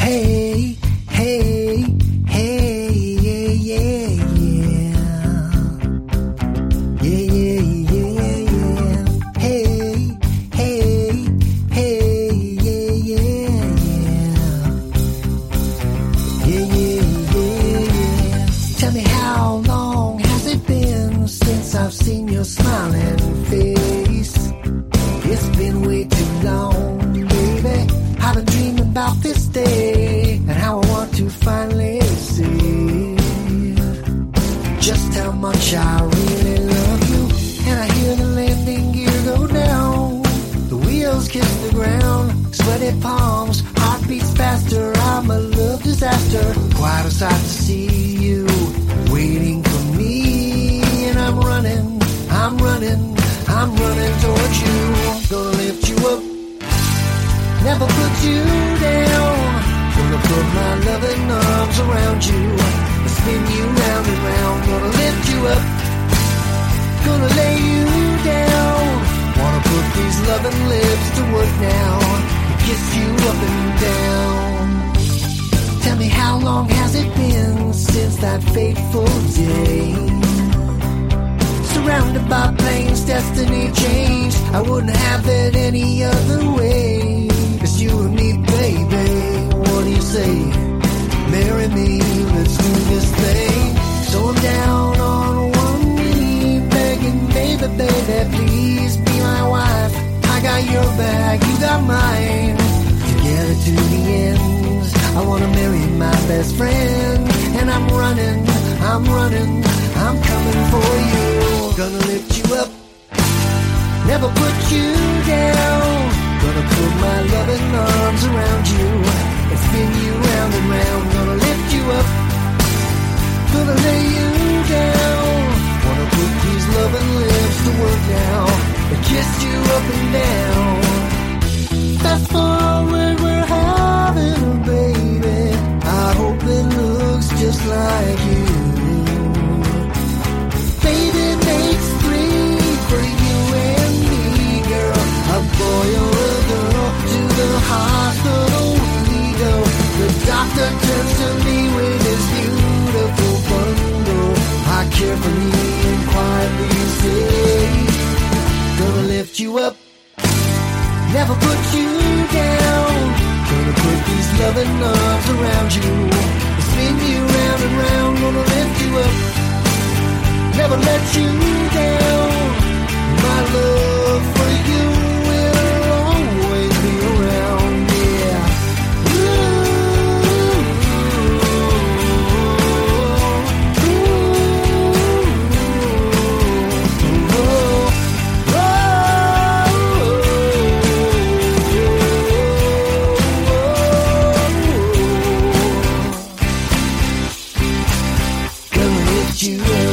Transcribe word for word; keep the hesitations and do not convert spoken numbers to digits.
Hey, hey, hey, yeah, yeah, yeah. Yeah, yeah, yeah, yeah. Hey, hey, hey, yeah, yeah, yeah. Yeah, yeah, yeah, yeah. Tell me, how long has it been since I've seen your smiling face? It's been way too long, baby. I've been dreaming about this day and how I want to finally see just how much I really love you. And I hear the landing gear go down, the wheels kiss the ground, sweaty palms, heart beats faster. I'm a love disaster, quite a sight to see you waiting for me. And I'm running, I'm running, I'm running towards you. Gonna lift you up, never put you down. Gonna put my loving arms around you and spin you round and round. Gonna lift you up, gonna lay you down. Wanna put these loving lips to work now and kiss you up and down. Tell me, how long has it been since that fateful day? Surrounded by planes, destiny changed. I wouldn't have it any other way. It's you and me, baby. What do you say? Marry me, let's do this thing. So I'm down on one knee, begging, baby, baby, please be my wife. I got your back, you got mine. Together to the end. I wanna marry my best friend. And I'm running, I'm running, I'm coming for you. Gonna lift you up, never put you down. Gonna put my loving arms around you and spin you round and round. Gonna lift you up, gonna lay you down. Wanna put these loving lips to work now and kiss you up and down. Fast forward, we're having a baby. I hope it looks just like you. Baby makes three for you and me, girl. A boy or a girl, to the hospital we go. The doctor turns to me with his beautiful bundle. I carefully and quietly say, gonna lift you up, never put you down. Gonna put these loving arms around you and spin you round and round. Gonna lift you up, never let you down. My love for you will always be around, yeah. Ooh, ooh, ooh, oh, oh, oh. Gonna lift you up.